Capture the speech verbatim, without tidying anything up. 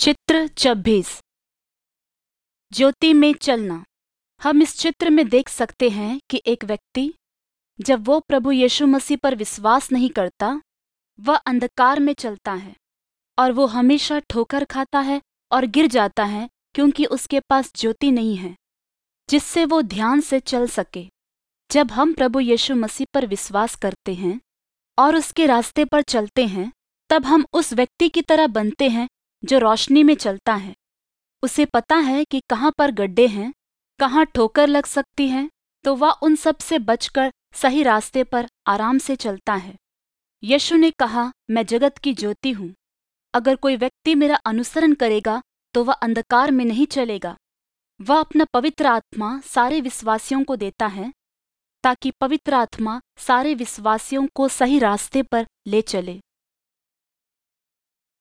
चित्र छब्बीस। ज्योति में चलना। हम इस चित्र में देख सकते हैं कि एक व्यक्ति, जब वो प्रभु यीशु मसीह पर विश्वास नहीं करता, वह अंधकार में चलता है और वो हमेशा ठोकर खाता है और गिर जाता है क्योंकि उसके पास ज्योति नहीं है जिससे वो ध्यान से चल सके। जब हम प्रभु यीशु मसीह पर विश्वास करते हैं और उसके रास्ते पर चलते हैं, तब हम उस व्यक्ति की तरह बनते हैं जो रोशनी में चलता है। उसे पता है कि कहाँ पर गड्ढे हैं, कहाँ ठोकर लग सकती है, तो वह उन सब से बचकर सही रास्ते पर आराम से चलता है। यीशु ने कहा, मैं जगत की ज्योति हूँ। अगर कोई व्यक्ति मेरा अनुसरण करेगा तो वह अंधकार में नहीं चलेगा। वह अपना पवित्र आत्मा सारे विश्वासियों को देता है ताकि पवित्र आत्मा सारे विश्वासियों को सही रास्ते पर ले चले।